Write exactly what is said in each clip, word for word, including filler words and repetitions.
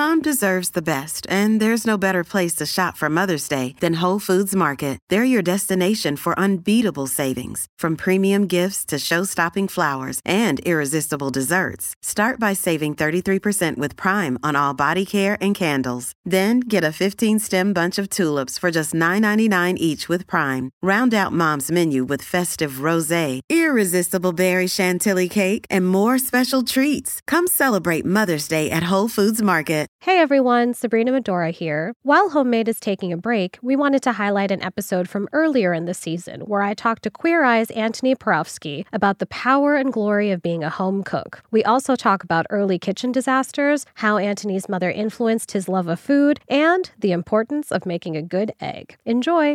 Mom deserves the best, and there's no better place to shop for Mother's Day than Whole Foods Market. They're your destination for unbeatable savings, from premium gifts to show-stopping flowers and irresistible desserts. Start by saving thirty-three percent with Prime on all body care and candles. Then get a fifteen-stem bunch of tulips for just nine ninety-nine each with Prime. Round out Mom's menu with festive rosé, irresistible berry chantilly cake, and more special treats. Come celebrate Mother's Day at Whole Foods Market. Hey everyone, Sabrina Medora here. While Homemade is taking a break, we wanted to highlight an episode from earlier in the season where I talked to Queer Eye's Antoni Porowski about the power and glory of being a home cook. We also talk about early kitchen disasters, how Antoni's mother influenced his love of food, and the importance of making a good egg. Enjoy!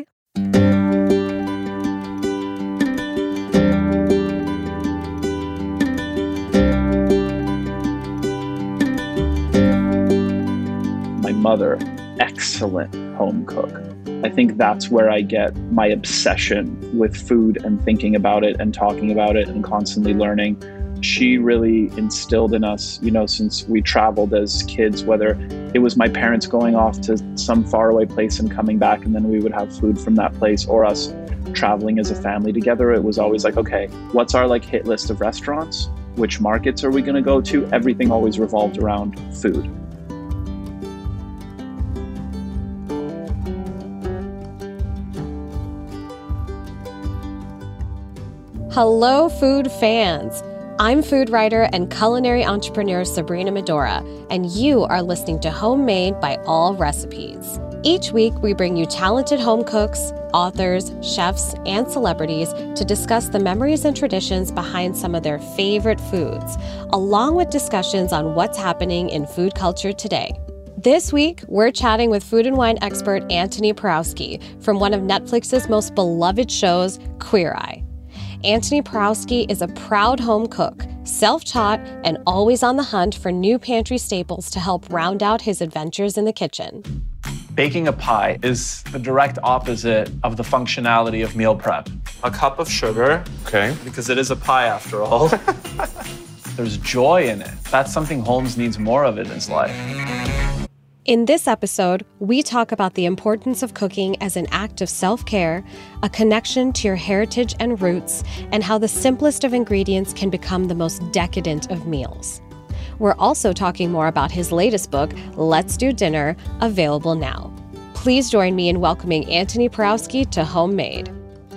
My mother, excellent home cook. I think that's where I get my obsession with food and thinking about it and talking about it and constantly learning. She really instilled in us, you know, since we traveled as kids, whether it was my parents going off to some faraway place and coming back, and then we would have food from that place, or us traveling as a family together. It was always like, okay, what's our like hit list of restaurants? Which markets are we going to go to? Everything always revolved around food. Hello, food fans. I'm food writer and culinary entrepreneur Sabrina Medora, and you are listening to Homemade by All Recipes. Each week, we bring you talented home cooks, authors, chefs, and celebrities to discuss the memories and traditions behind some of their favorite foods, along with discussions on what's happening in food culture today. This week, we're chatting with food and wine expert Antoni Porowski from one of Netflix's most beloved shows, Queer Eye. Antoni Porowski is a proud home cook, self-taught, and always on the hunt for new pantry staples to help round out his adventures in the kitchen. Baking a pie is the direct opposite of the functionality of meal prep. A cup of sugar, okay, because it is a pie after all. There's joy in it. That's something Holmes needs more of in his life. In this episode, we talk about the importance of cooking as an act of self-care, a connection to your heritage and roots, and how the simplest of ingredients can become the most decadent of meals. We're also talking more about his latest book, Let's Do Dinner, available now. Please join me in welcoming Antoni Porowski to Homemade.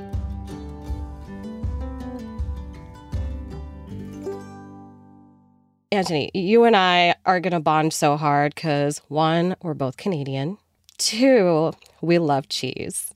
Antoni, you and I are going to bond so hard because, one, we're both Canadian. Two, we love cheese.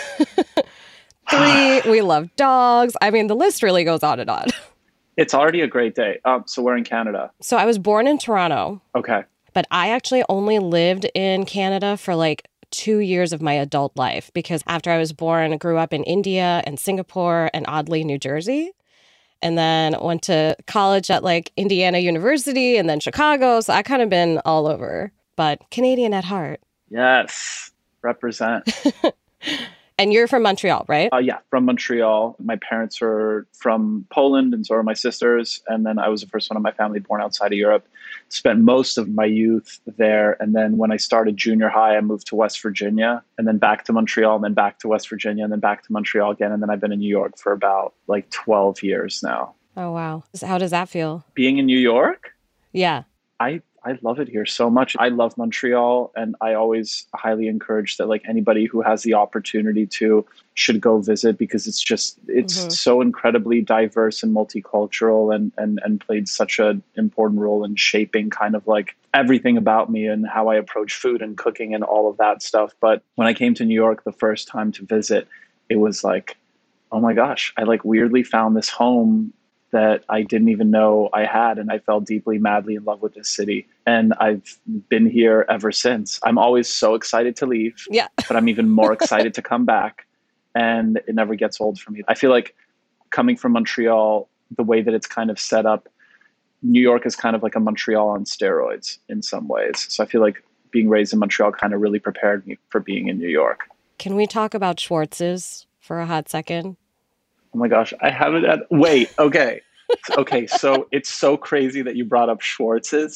Three, we love dogs. I mean, the list really goes on and on. It's already a great day. Um, so we're in Canada. So I was born in Toronto. Okay. But I actually only lived in Canada for like two years of my adult life because after I was born, I grew up in India and Singapore and oddly, New Jersey. And then went to college at like Indiana University and then Chicago. So I kind of been all over, but Canadian at heart. Yes, represent. And you're from Montreal, right? Uh, yeah, from Montreal. My parents are from Poland, and so are my sisters. And then I was the first one in my family born outside of Europe. Spent most of my youth there. And then when I started junior high, I moved to West Virginia, and then back to Montreal, and then back to West Virginia, and then back to Montreal again. And then I've been in New York for about like twelve years now. Oh, wow. How does that feel? Being in New York? Yeah. I I love it here so much. I love Montreal, and I always highly encourage that like anybody who has the opportunity to should go visit because it's just it's mm-hmm. so incredibly diverse and multicultural and and and played such an important role in shaping kind of like everything about me and how I approach food and cooking and all of that stuff. But when I came to New York the first time to visit, it was like, oh my gosh, I like weirdly found this home that I didn't even know I had. And I fell deeply, madly in love with this city. And I've been here ever since. I'm always so excited to leave, yeah. but I'm even more excited to come back. And it never gets old for me. I feel like coming from Montreal, the way that it's kind of set up, New York is kind of like a Montreal on steroids in some ways. So I feel like being raised in Montreal kind of really prepared me for being in New York. Can we talk about Schwartz's for a hot second? Oh my gosh, I haven't had, wait, okay. Okay, so it's so crazy that you brought up Schwartz's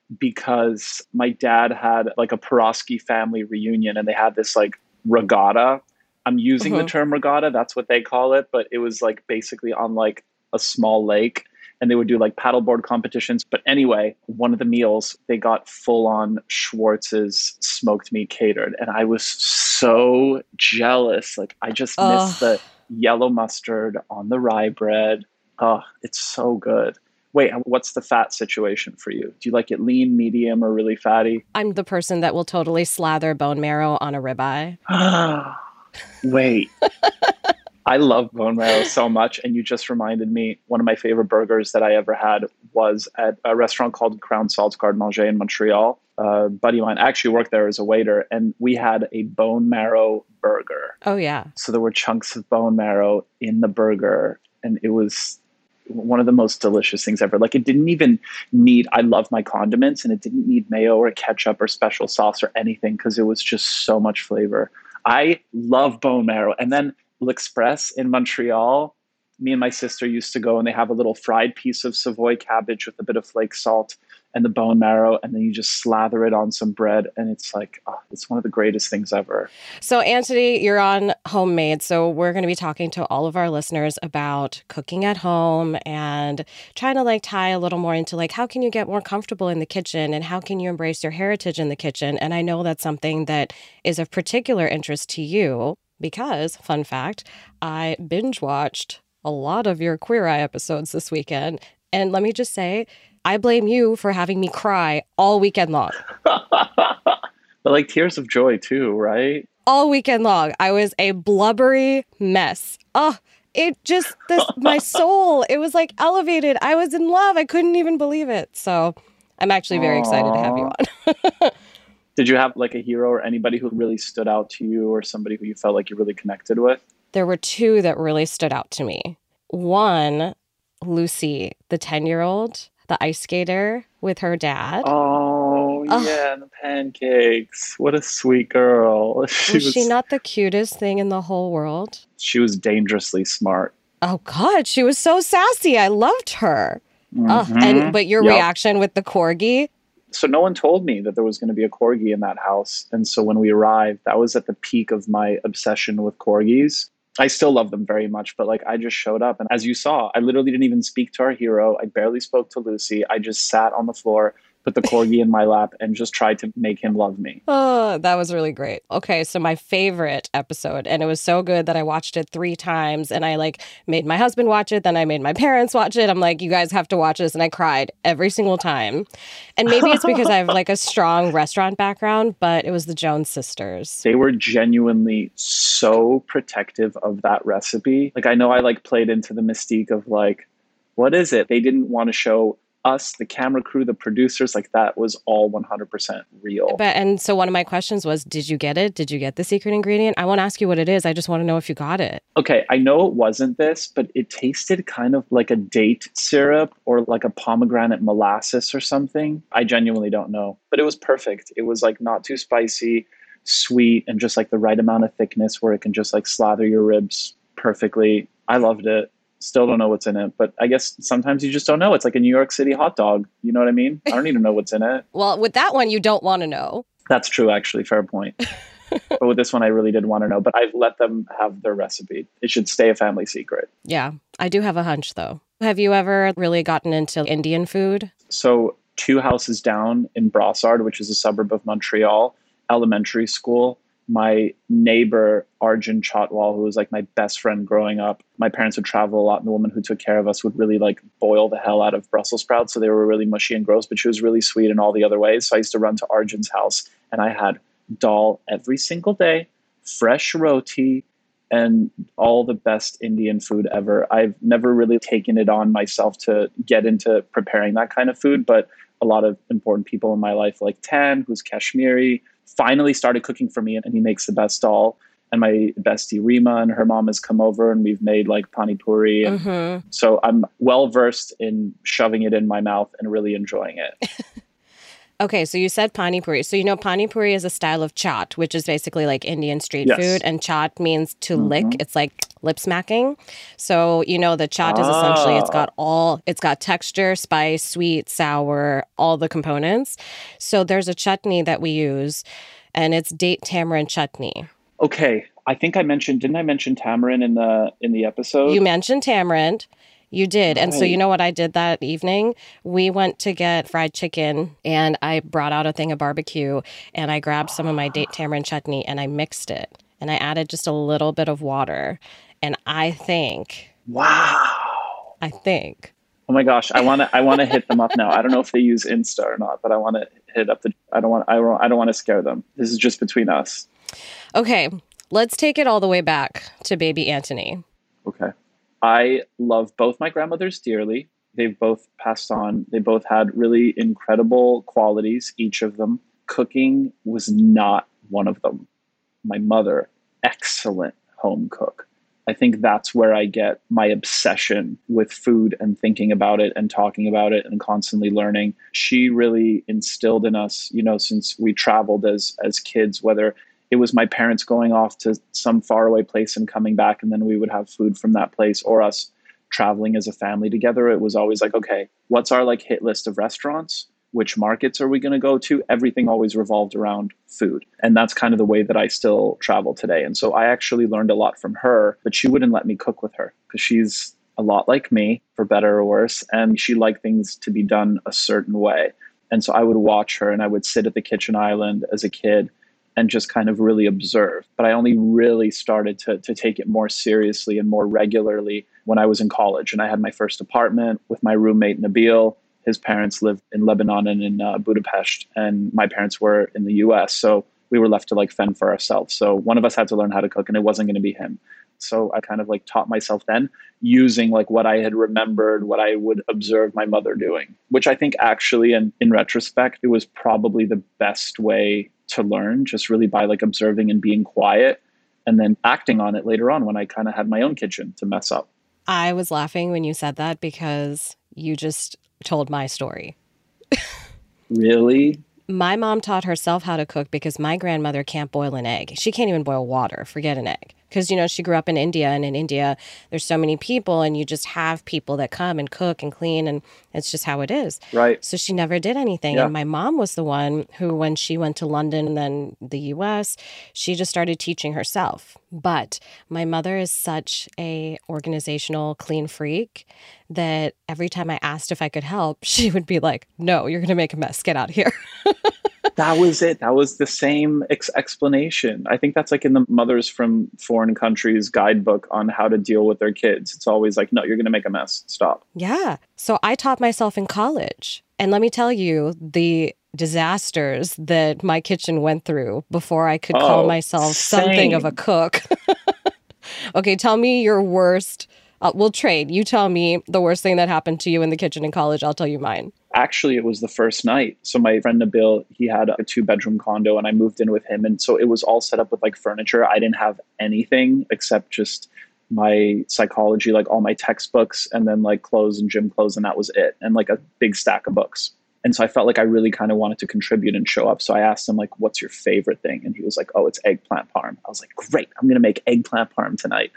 because my dad had like a Porosky family reunion and they had this like regatta. I'm using mm-hmm. the term regatta, that's what they call it, but it was like basically on like a small lake and they would do like paddleboard competitions. But anyway, one of the meals, they got full on Schwartz's smoked meat catered. And I was so jealous. Like I just oh. missed the yellow mustard on the rye bread. Oh, it's so good. Wait, what's the fat situation for you? Do you like it lean, medium, or really fatty? I'm the person that will totally slather bone marrow on a ribeye. Wait. I love bone marrow so much. And you just reminded me, one of my favorite burgers that I ever had was at a restaurant called Crown Salt's Garde Manger in Montreal. A buddy of mine actually worked there as a waiter, and we had a bone marrow burger. Oh, yeah. So there were chunks of bone marrow in the burger, and it was one of the most delicious things ever. Like it didn't even need, I love my condiments, and it didn't need mayo or ketchup or special sauce or anything because it was just so much flavor. I love bone marrow. And then L'Express in Montreal, me and my sister used to go and they have a little fried piece of Savoy cabbage with a bit of flake salt and the bone marrow, and then you just slather it on some bread, and it's like, oh, it's one of the greatest things ever. So Antony, you're on Homemade, so we're going to be talking to all of our listeners about cooking at home and trying to like tie a little more into like, how can you get more comfortable in the kitchen and how can you embrace your heritage in the kitchen? And I know that's something that is of particular interest to you because, fun fact, I binge watched a lot of your Queer Eye episodes this weekend. And let me just say, I blame you for having me cry all weekend long. But like tears of joy too, right? All weekend long. I was a blubbery mess. Oh, it just, this, my soul, it was like elevated. I was in love. I couldn't even believe it. So I'm actually very Aww. excited to have you on. Did you have like a hero or anybody who really stood out to you or somebody who you felt like you really connected with? There were two that really stood out to me. One, Lucy, the ten-year-old, the ice skater with her dad. Oh, yeah, oh. And the pancakes. What a sweet girl. She was, was she not the cutest thing in the whole world? She was dangerously smart. Oh, God, she was so sassy. I loved her. Mm-hmm. Oh, and But your yep. reaction with the corgi? So no one told me that there was going to be a corgi in that house. And so when we arrived, that was at the peak of my obsession with corgis. I still love them very much, but like I just showed up. And as you saw, I literally didn't even speak to our hero. I barely spoke to Lucy. I just sat on the floor, put the corgi in my lap, and just tried to make him love me. Oh, that was really great. Okay, so my favorite episode, and it was so good that I watched it three times, and I like made my husband watch it, then I made my parents watch it. I'm like, you guys have to watch this, and I cried every single time. And maybe it's because I have like a strong restaurant background, but it was the Jones sisters. They were genuinely so protective of that recipe. Like I know I like played into the mystique of like, what is it? They didn't want to show us, the camera crew, the producers, like that was all one hundred percent real. But and so one of my questions was, did you get it? Did you get the secret ingredient? I won't ask you what it is. I just want to know if you got it. Okay, I know it wasn't this, but it tasted kind of like a date syrup or like a pomegranate molasses or something. I genuinely don't know, but it was perfect. It was like not too spicy, sweet, and just like the right amount of thickness where it can just like slather your ribs perfectly. I loved it. Still don't know what's in it, but I guess sometimes you just don't know. It's like a New York City hot dog. You know what I mean? I don't need to know what's in it. Well, with that one, you don't want to know. That's true, actually. Fair point. But with this one, I really did want to know. But I've let them have their recipe. It should stay a family secret. Yeah, I do have a hunch, though. Have you ever really gotten into Indian food? So two houses down in Brossard, which is a suburb of Montreal, elementary school, my neighbor, Arjun Chotwal, who was like my best friend growing up, my parents would travel a lot, and the woman who took care of us would really like boil the hell out of Brussels sprouts. So they were really mushy and gross, but she was really sweet in all the other ways. So I used to run to Arjun's house and I had dal every single day, fresh roti, and all the best Indian food ever. I've never really taken it on myself to get into preparing that kind of food, but a lot of important people in my life, like Tan, who's Kashmiri, finally started cooking for me, and he makes the best dal. And my bestie Rima and her mom has come over, and we've made like pani puri. And mm-hmm. So I'm well versed in shoving it in my mouth and really enjoying it. Okay, so you said pani puri. So you know pani puri is a style of chaat, which is basically like Indian street Yes. food. And chaat means to Mm-hmm. lick. It's like lip smacking. So, you know, the chaat is essentially, it's got all, it's got texture, spice, sweet, sour, all the components. So there's a chutney that we use, and it's date tamarind chutney. Okay, I think I mentioned, didn't I mention tamarind in the in the episode? You mentioned tamarind. You did. And so Right. you know what I did that evening? We went to get fried chicken, and I brought out a thing of barbecue, and I grabbed some of my date tamarind chutney and I mixed it, and I added just a little bit of water. And I think, Wow. I think. Oh my gosh, I want to I want to hit them up now. I don't know if they use Insta or not, but I want to hit up the I don't want I don't I don't want to scare them. This is just between us. Okay, let's take it all the way back to baby Anthony. Okay. I love both my grandmothers dearly. They've both passed on. They both had really incredible qualities, each of them. Cooking was not one of them. My mother, excellent home cook. I think that's where I get my obsession with food and thinking about it and talking about it and constantly learning. She really instilled in us, you know, since we traveled as as kids, whether it was my parents going off to some faraway place and coming back, and then we would have food from that place, or us traveling as a family together. It was always like, okay, what's our like hit list of restaurants? Which markets are we going to go to? Everything always revolved around food. And that's kind of the way that I still travel today. And so I actually learned a lot from her, but she wouldn't let me cook with her because she's a lot like me, for better or worse. And she liked things to be done a certain way. And so I would watch her, and I would sit at the kitchen island as a kid and just kind of really observe. But I only really started to, to take it more seriously and more regularly when I was in college. And I had my first apartment with my roommate, Nabil. His parents lived in Lebanon and in uh, Budapest, and my parents were in the U S. So we were left to like fend for ourselves. So one of us had to learn how to cook, and it wasn't going to be him. So I kind of like taught myself then using like what I had remembered, what I would observe my mother doing, which I think actually, in, in retrospect, it was probably the best way to learn, just really by like observing and being quiet and then acting on it later on when I kind of had my own kitchen to mess up. I was laughing when you said that because you just told my story. Really? My mom taught herself how to cook because my grandmother can't boil an egg. She can't even boil water, forget an egg. Because, you know, she grew up in India, and in India, there's so many people, and you just have people that come and cook and clean, and it's just how it is. Right. So she never did anything. Yeah. And my mom was the one who, when she went to London and then the U S, she just started teaching herself. But my mother is such a organizational clean freak that every time I asked if I could help, she would be like, no, you're going to make a mess. Get out of here. That was it. That was the same ex- explanation. I think that's like in the Mothers from Foreign Countries guidebook on how to deal with their kids. It's always like, no, you're going to make a mess. Stop. Yeah. So I taught myself in college. And let me tell you the disasters that my kitchen went through before I could Oh, call myself something of a same. cook. Okay, tell me your worst. Uh, we'll trade. You tell me the worst thing that happened to you in the kitchen in college. I'll tell you mine. Actually, it was the first night. So my friend Nabil, he had a two bedroom condo, and I moved in with him. And so it was all set up with like furniture. I didn't have anything except just my psychology, like all my textbooks, and then like clothes and gym clothes. And that was it. And like a big stack of books. And so I felt like I really kind of wanted to contribute and show up. So I asked him like, what's your favorite thing? And he was like, oh, it's eggplant parm. I was like, great, I'm going to make eggplant parm tonight.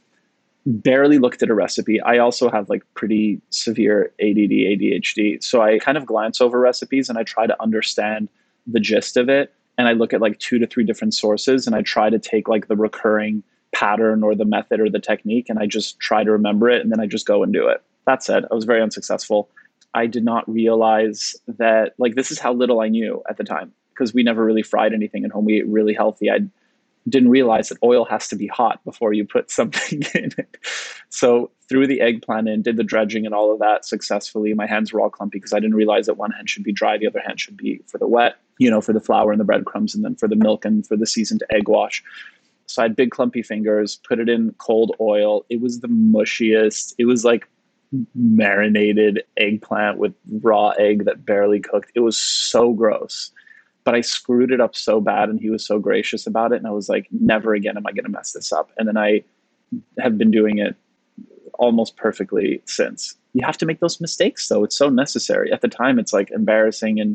Barely looked at a recipe. I also have like pretty severe A D D, A D H D. So I kind of glance over recipes and I try to understand the gist of it. And I look at like two to three different sources, and I try to take like the recurring pattern or the method or the technique, and I just try to remember it, and then I just go and do it. That said, I was very unsuccessful. I did not realize that like this is how little I knew at the time, because we never really fried anything at home. We ate really healthy. I didn't realize that oil has to be hot before you put something in it. So threw the eggplant in, did the dredging and all of that successfully. My hands were all clumpy because I didn't realize that one hand should be dry, the other hand should be for the wet, you know, for the flour and the breadcrumbs, and then for the milk and for the seasoned egg wash. So I had big clumpy fingers, put it in cold oil. It was the mushiest. It was like marinated eggplant with raw egg that barely cooked. It was so gross. But I screwed it up so bad, and he was so gracious about it. And I was like, never again am I going to mess this up. And then I have been doing it almost perfectly since. You have to make those mistakes, though. It's so necessary. At the time, it's like embarrassing and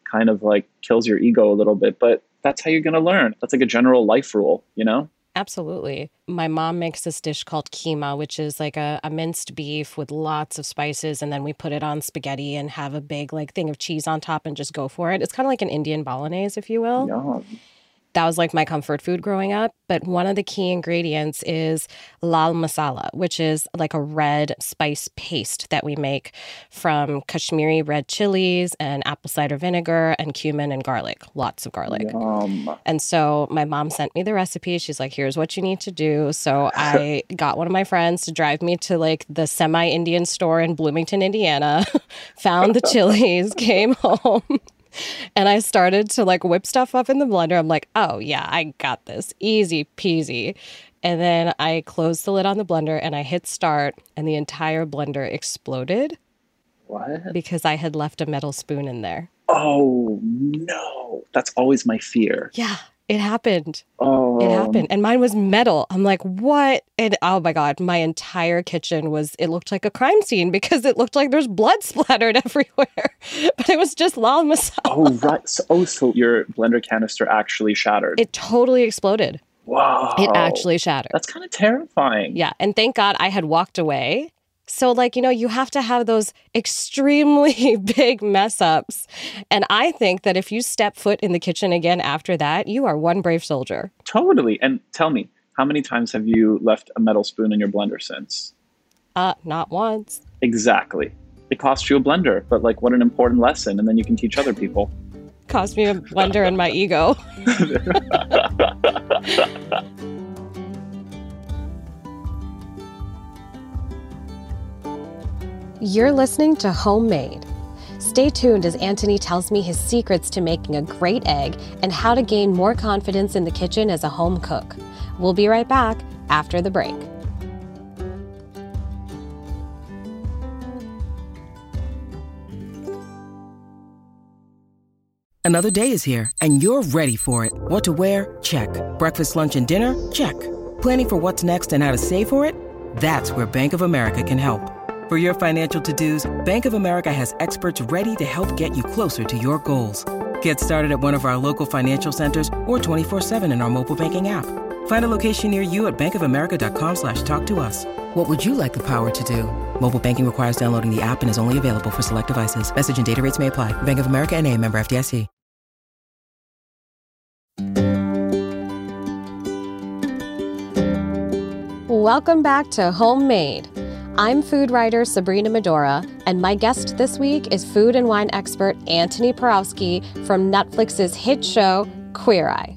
kind of like kills your ego a little bit, but that's how you're going to learn. That's like a general life rule, you know? Absolutely. My mom makes this dish called keema, which is like a, a minced beef with lots of spices. And then we put it on spaghetti and have a big like thing of cheese on top and just go for it. It's kind of like an Indian bolognese, if you will. Yum. That was like my comfort food growing up. But one of the key ingredients is lal masala, which is like a red spice paste that we make from Kashmiri red chilies and apple cider vinegar and cumin and garlic, lots of garlic. Yum. And so my mom sent me the recipe. She's like, here's what you need to do. So I got one of my friends to drive me to like the semi-Indian store in Bloomington, Indiana, found the chilies, came home. And I started to like whip stuff up in the blender. I'm like, oh yeah, I got this. Easy peasy. And then I closed the lid on the blender and I hit start and the entire blender exploded. What? Because I had left a metal spoon in there. Oh no. That's always my fear. Yeah, it happened. Oh. It happened. And mine was metal. I'm like, what? And oh my God, my entire kitchen was, it looked like a crime scene because it looked like there's blood splattered everywhere. But it was just lal masala. Oh, right. So, oh, so your blender canister actually shattered. It totally exploded. Wow. It actually shattered. That's kind of terrifying. Yeah. And thank God I had walked away. So like, you know, you have to have those extremely big mess ups. And I think that if you step foot in the kitchen again after that, you are one brave soldier. Totally. And tell me, how many times have you left a metal spoon in your blender since? Uh, not once. Exactly. It cost you a blender, but like what an important lesson. And then you can teach other people. Cost me a blender and my ego. You're listening to Homemade. Stay tuned as Anthony tells me his secrets to making a great egg and how to gain more confidence in the kitchen as a home cook. We'll be right back after the break. Another day is here, and you're ready for it. What to wear? Check. Breakfast, lunch, and dinner? Check. Planning for what's next and how to save for it? That's where Bank of America can help. For your financial to-dos, Bank of America has experts ready to help get you closer to your goals. Get started at one of our local financial centers or twenty-four seven in our mobile banking app. Find a location near you at bankofamerica.com slash talk to us. What would you like the power to do? Mobile banking requires downloading the app and is only available for select devices. Message and data rates may apply. Bank of America N A, member F D I C. Welcome back to Homemade. I'm food writer Sabrina Medora, and my guest this week is food and wine expert Antoni Porowski from Netflix's hit show Queer Eye.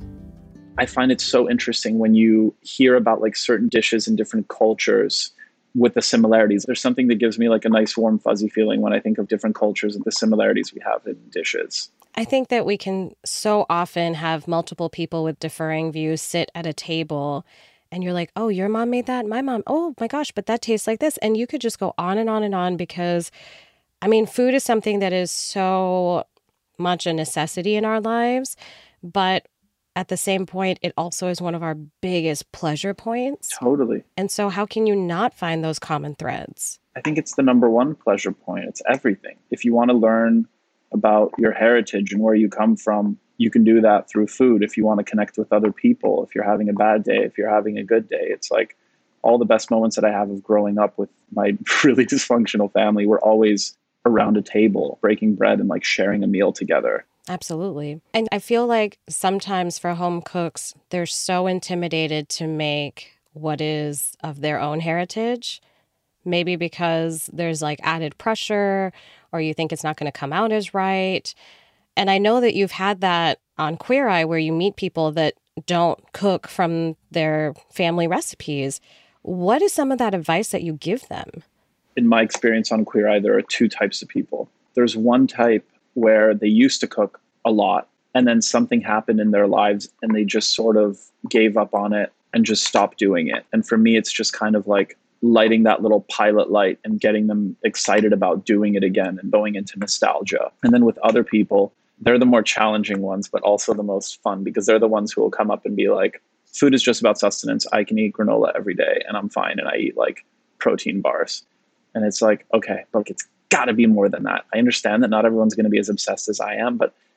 I find it so interesting when you hear about like certain dishes in different cultures with the similarities. There's something that gives me like a nice warm fuzzy feeling when I think of different cultures and the similarities we have in dishes. I think that we can so often have multiple people with differing views sit at a table and you're like, oh, your mom made that? My mom, oh my gosh, but that tastes like this. And you could just go on and on and on because, I mean, food is something that is so much a necessity in our lives. But at the same point, it also is one of our biggest pleasure points. Totally. And so how can you not find those common threads? I think it's the number one pleasure point. It's everything. If you want to learn about your heritage and where you come from, you can do that through food. If you want to connect with other people, if you're having a bad day, if you're having a good day, it's like all the best moments that I have of growing up with my really dysfunctional family were always around a table, breaking bread and like sharing a meal together. Absolutely. And I feel like sometimes for home cooks, they're so intimidated to make what is of their own heritage, maybe because there's like added pressure or you think it's not going to come out as right. And I know that you've had that on Queer Eye where you meet people that don't cook from their family recipes. What is some of that advice that you give them? In my experience on Queer Eye, there are two types of people. There's one type where they used to cook a lot and then something happened in their lives and they just sort of gave up on it and just stopped doing it. And for me, it's just kind of like lighting that little pilot light and getting them excited about doing it again and going into nostalgia. And then with other people, they're the more challenging ones, but also the most fun because they're the ones who will come up and be like, food is just about sustenance. I can eat granola every day and I'm fine. And I eat like protein bars. And it's like, okay, but it's got to be more than that. I understand that not everyone's going to be as obsessed as I am, but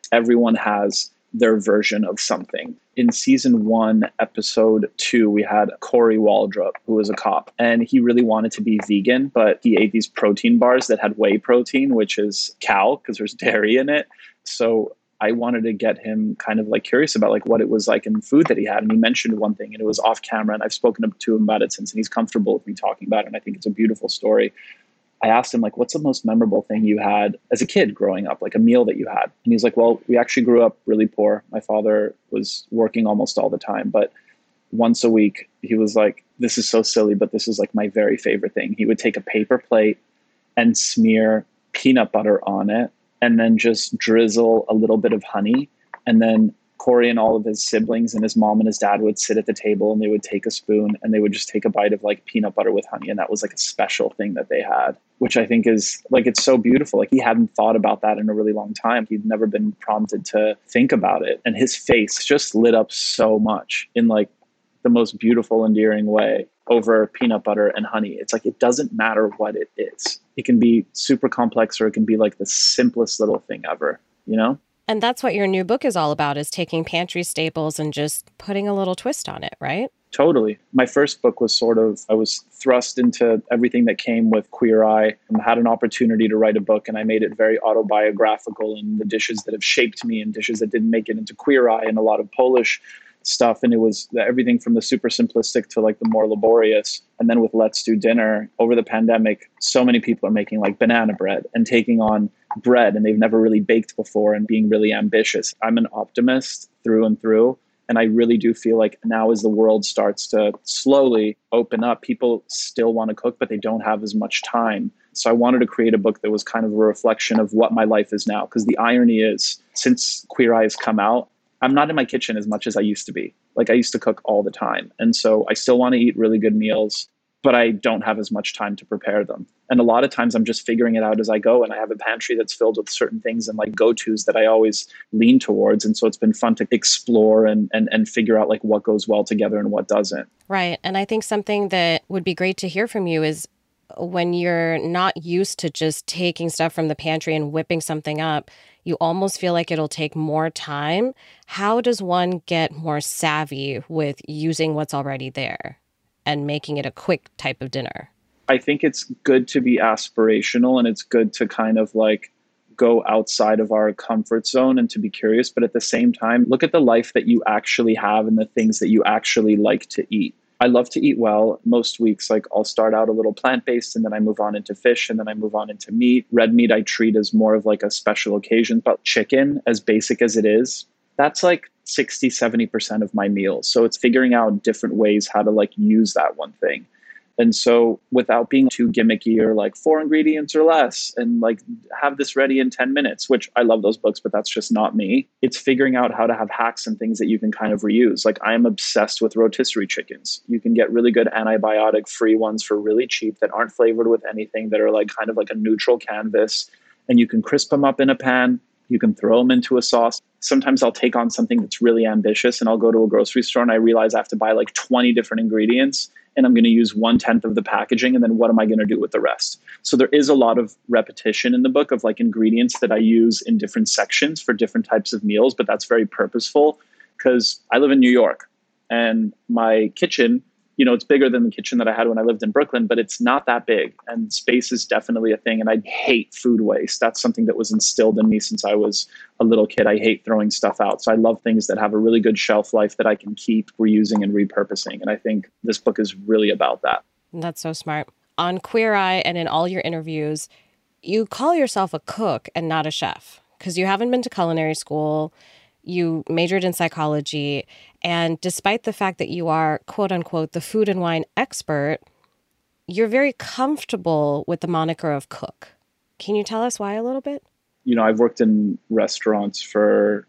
everyone has their version of something. In season one, episode two, we had Corey Waldrop, who was a cop, and he really wanted to be vegan, but he ate these protein bars that had whey protein, which is cow because there's dairy in it. So I wanted to get him kind of like curious about like what it was like in food that he had. And he mentioned one thing and it was off camera, and I've spoken to him about it since, and he's comfortable with me talking about it. And I think it's a beautiful story. I asked him, like, what's the most memorable thing you had as a kid growing up, like a meal that you had? And he's like, well, we actually grew up really poor. My father was working almost all the time, but once a week, he was like, this is so silly, but this is like my very favorite thing. He would take a paper plate and smear peanut butter on it and then just drizzle a little bit of honey. And then Corey and all of his siblings and his mom and his dad would sit at the table and they would take a spoon and they would just take a bite of like peanut butter with honey. And that was like a special thing that they had, which I think is like, it's so beautiful. Like he hadn't thought about that in a really long time. He'd never been prompted to think about it. And his face just lit up so much in like the most beautiful, endearing way over peanut butter and honey. It's like, it doesn't matter what it is. It can be super complex or it can be like the simplest little thing ever, you know? And that's what your new book is all about, is taking pantry staples and just putting a little twist on it, right? Totally. My first book was sort of, I was thrust into everything that came with Queer Eye and had an opportunity to write a book, and I made it very autobiographical in the dishes that have shaped me and dishes that didn't make it into Queer Eye and a lot of Polish stuff. And it was everything from the super simplistic to like the more laborious. And then with Let's Do Dinner, over the pandemic, so many people are making like banana bread and taking on bread and they've never really baked before and being really ambitious. I'm an optimist through and through. And I really do feel like now as the world starts to slowly open up, people still want to cook, but they don't have as much time. So I wanted to create a book that was kind of a reflection of what my life is now. Because the irony is, since Queer Eye has come out, I'm not in my kitchen as much as I used to be. Like I used to cook all the time. And so I still want to eat really good meals, but I don't have as much time to prepare them. And a lot of times I'm just figuring it out as I go. And I have a pantry that's filled with certain things and like go-tos that I always lean towards. And so it's been fun to explore and, and, and figure out like what goes well together and what doesn't. Right. And I think something that would be great to hear from you is when you're not used to just taking stuff from the pantry and whipping something up, you almost feel like it'll take more time. How does one get more savvy with using what's already there and making it a quick type of dinner? I think it's good to be aspirational and it's good to kind of like go outside of our comfort zone and to be curious. But at the same time, look at the life that you actually have and the things that you actually like to eat. I love to eat well. Most weeks, like I'll start out a little plant-based and then I move on into fish and then I move on into meat. Red meat I treat as more of like a special occasion, but chicken, as basic as it is, that's like sixty, seventy percent of my meals. So it's figuring out different ways how to like use that one thing. And so without being too gimmicky or like four ingredients or less and like have this ready in ten minutes, which I love those books, but that's just not me. It's figuring out how to have hacks and things that you can kind of reuse. Like I am obsessed with rotisserie chickens. You can get really good antibiotic free ones for really cheap that aren't flavored with anything, that are like kind of like a neutral canvas, and you can crisp them up in a pan. You can throw them into a sauce. Sometimes I'll take on something that's really ambitious and I'll go to a grocery store and I realize I have to buy like twenty different ingredients and I'm going to use one tenth of the packaging. And then what am I going to do with the rest? So there is a lot of repetition in the book of like ingredients that I use in different sections for different types of meals, but that's very purposeful because I live in New York and my kitchen, you know, it's bigger than the kitchen that I had when I lived in Brooklyn, but it's not that big. And space is definitely a thing. And I hate food waste. That's something that was instilled in me since I was a little kid. I hate throwing stuff out. So I love things that have a really good shelf life that I can keep reusing and repurposing. And I think this book is really about that. That's so smart. On Queer Eye and in all your interviews, you call yourself a cook and not a chef because you haven't been to culinary school. You majored in psychology, and despite the fact that you are, quote unquote, the food and wine expert, you're very comfortable with the moniker of cook. Can you tell us why a little bit? You know, I've worked in restaurants for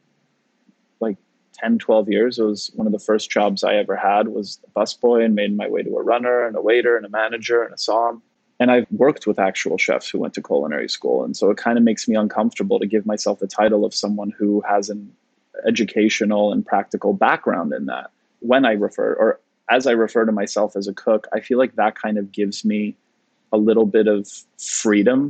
like ten, twelve years. It was one of the first jobs I ever had was a busboy, and made my way to a runner and a waiter and a manager and a som. And I've worked with actual chefs who went to culinary school. And so it kind of makes me uncomfortable to give myself the title of someone who has an educational and practical background in that. When I refer, or as I refer to myself as a cook, I feel like that kind of gives me a little bit of freedom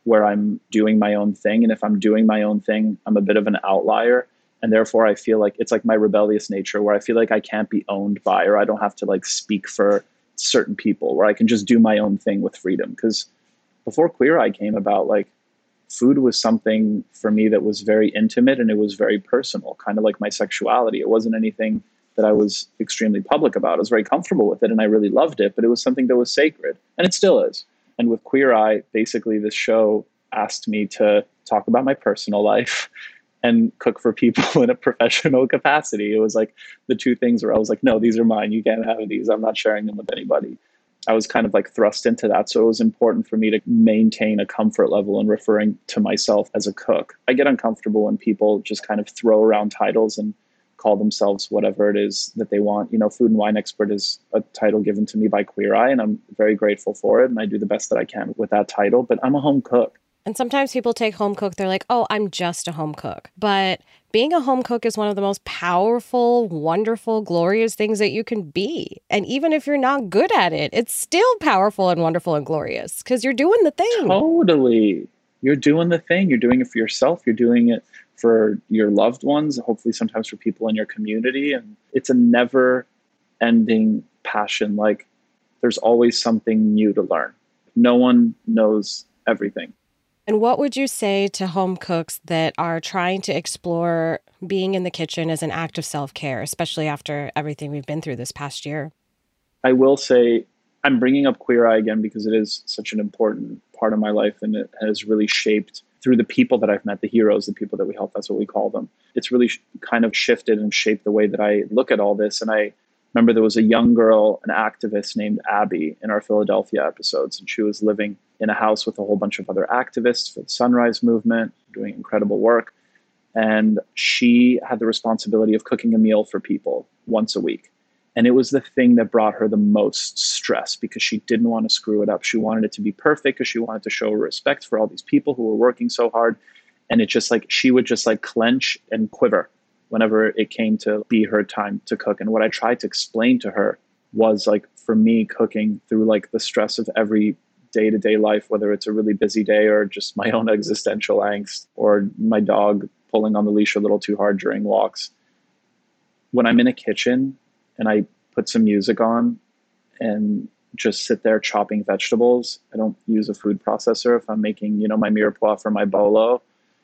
where I'm doing my own thing. And if I'm doing my own thing, I'm a bit of an outlier. And therefore, I feel like it's like my rebellious nature where I feel like I can't be owned by, or I don't have to like speak for certain people, where I can just do my own thing with freedom. Because before Queer Eye came about, like food was something for me that was very intimate and it was very personal, kind of like my sexuality. It wasn't anything that I was extremely public about. I was very comfortable with it and I really loved it, but it was something that was sacred, and it still is. And with Queer Eye, basically this show asked me to talk about my personal life and cook for people in a professional capacity. It was like the two things where I was like, no, these are mine. You can't have these. I'm not sharing them with anybody. I was kind of like thrust into that. So it was important for me to maintain a comfort level in referring to myself as a cook. I get uncomfortable when people just kind of throw around titles and call themselves whatever it is that they want. You know, food and wine expert is a title given to me by Queer Eye, and I'm very grateful for it. And I do the best that I can with that title, but I'm a home cook. And sometimes people take home cook, they're like, oh, I'm just a home cook. But being a home cook is one of the most powerful, wonderful, glorious things that you can be. And even if you're not good at it, it's still powerful and wonderful and glorious because you're doing the thing. Totally. You're doing the thing. You're doing it for yourself. You're doing it for your loved ones, hopefully sometimes for people in your community. And it's a never ending passion. Like there's always something new to learn. No one knows everything. And what would you say to home cooks that are trying to explore being in the kitchen as an act of self-care, especially after everything we've been through this past year? I will say I'm bringing up Queer Eye again because it is such an important part of my life, and it has really shaped through the people that I've met, the heroes, the people that we help, that's what we call them. It's really sh- kind of shifted and shaped the way that I look at all this. And I remember there was a young girl, an activist named Abby in our Philadelphia episodes, and she was living in a house with a whole bunch of other activists for the Sunrise Movement, doing incredible work. And she had the responsibility of cooking a meal for people once a week. And it was the thing that brought her the most stress because she didn't want to screw it up. She wanted it to be perfect because she wanted to show respect for all these people who were working so hard. And it just like, she would just like clench and quiver whenever it came to be her time to cook. And what I tried to explain to her was like, for me, cooking through like the stress of every day-to-day life, whether it's a really busy day or just my own existential angst or my dog pulling on the leash a little too hard during walks. When I'm in a kitchen and I put some music on and just sit there chopping vegetables, I don't use a food processor. If I'm making, you know, my mirepoix or my bolo,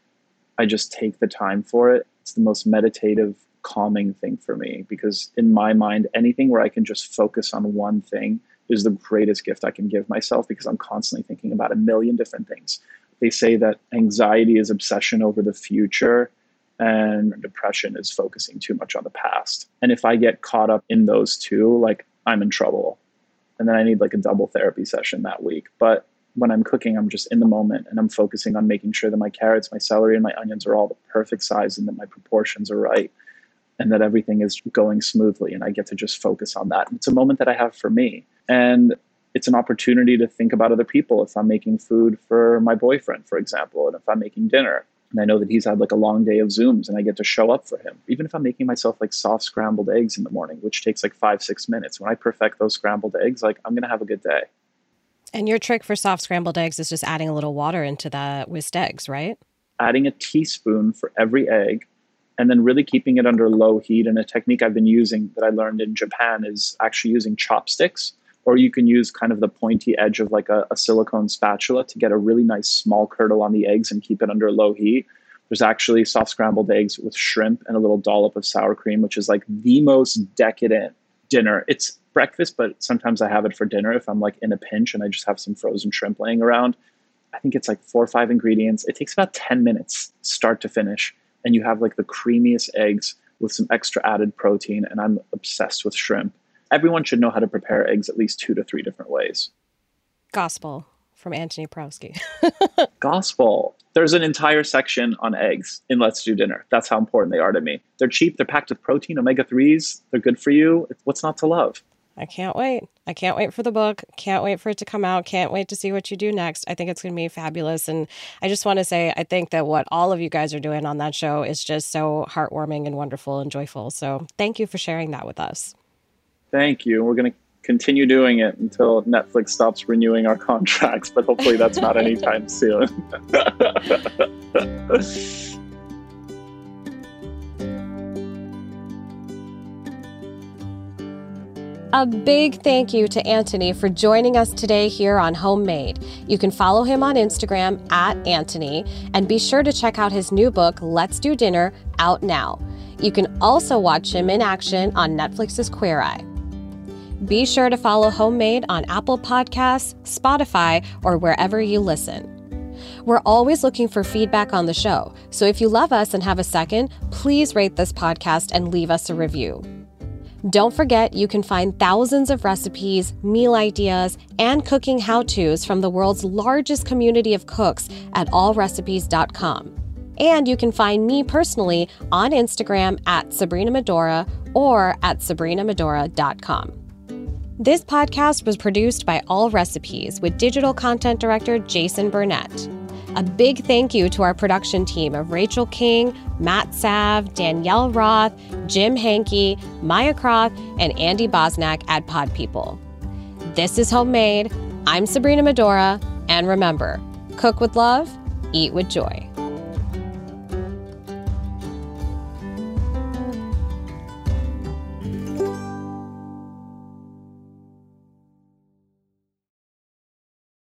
I just take the time for it. It's the most meditative, calming thing for me because in my mind, anything where I can just focus on one thing is the greatest gift I can give myself because I'm constantly thinking about a million different things. They say that anxiety is obsession over the future and depression is focusing too much on the past. And if I get caught up in those two, like I'm in trouble. And then I need like a double therapy session that week. But when I'm cooking, I'm just in the moment and I'm focusing on making sure that my carrots, my celery, and my onions are all the perfect size and that my proportions are right and that everything is going smoothly. And I get to just focus on that. And it's a moment that I have for me. And it's an opportunity to think about other people. If I'm making food for my boyfriend, for example, and if I'm making dinner, and I know that he's had like a long day of Zooms and I get to show up for him. Even if I'm making myself like soft scrambled eggs in the morning, which takes like five, six minutes. When I perfect those scrambled eggs, like I'm going to have a good day. And your trick for soft scrambled eggs is just adding a little water into the whisked eggs, right? Adding a teaspoon for every egg and then really keeping it under low heat. And a technique I've been using that I learned in Japan is actually using chopsticks. Or you can use kind of the pointy edge of like a, a silicone spatula to get a really nice small curdle on the eggs and keep it under low heat. There's actually soft scrambled eggs with shrimp and a little dollop of sour cream, which is like the most decadent dinner. It's breakfast, but sometimes I have it for dinner if I'm like in a pinch and I just have some frozen shrimp laying around. I think it's like four or five ingredients. It takes about ten minutes start to finish. And you have like the creamiest eggs with some extra added protein. And I'm obsessed with shrimp. Everyone should know how to prepare eggs at least two to three different ways. Gospel from Antoni Porowski. Gospel. There's an entire section on eggs in Let's Do Dinner. That's how important they are to me. They're cheap. They're packed with protein, omega threes. They're good for you. What's not to love? I can't wait. I can't wait for the book. Can't wait for it to come out. Can't wait to see what you do next. I think it's going to be fabulous. And I just want to say, I think that what all of you guys are doing on that show is just so heartwarming and wonderful and joyful. So thank you for sharing that with us. Thank you. We're going to continue doing it until Netflix stops renewing our contracts, but hopefully that's not anytime soon. A big thank you to Antony for joining us today here on Homemade. You can follow him on Instagram at Antony, and be sure to check out his new book, Let's Do Dinner, out now. You can also watch him in action on Netflix's Queer Eye. Be sure to follow Homemade on Apple Podcasts, Spotify, or wherever you listen. We're always looking for feedback on the show, so if you love us and have a second, please rate this podcast and leave us a review. Don't forget, you can find thousands of recipes, meal ideas, and cooking how-tos from the world's largest community of cooks at all recipes dot com. And you can find me personally on Instagram at Sabrina Medora or at sabrina medora dot com. This podcast was produced by All Recipes with digital content director Jason Burnett. A big thank you to our production team of Rachel King, Matt Sav, Danielle Roth, Jim Hankey, Maya Croth, and Andy Bosnack at Pod People. This is Homemade. I'm Sabrina Medora, and remember, cook with love, eat with joy.